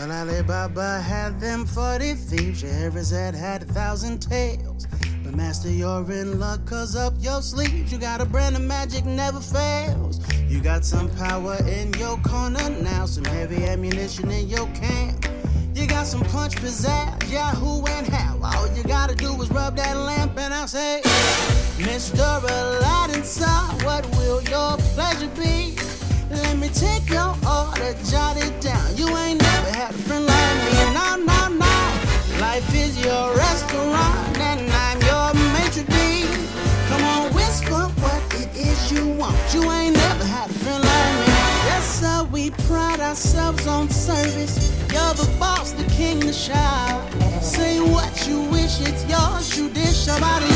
Well, Alibaba had them 40 thieves. Scheherazade had 1,000 tales. But master, you're in luck, cause up your sleeves you got a brand of magic never fails. You got some power in your corner now, some heavy ammunition in your camp. You got some punch, pizzazz, Yahoo and how. All you gotta do is rub that lamp and I'll say, Mr. Aladdin, sir, what will your pleasure be? Let me take your order, jot it down. You ain't never had a friend like me, no, no, no. Life is your restaurant and I'm your maitre d'. Come on, whisper what it is you want. You ain't never had a friend like me. Yes, sir, we pride ourselves on service. You're the boss, the king, the shout. Say what you wish, it's yours, you dish. Somebody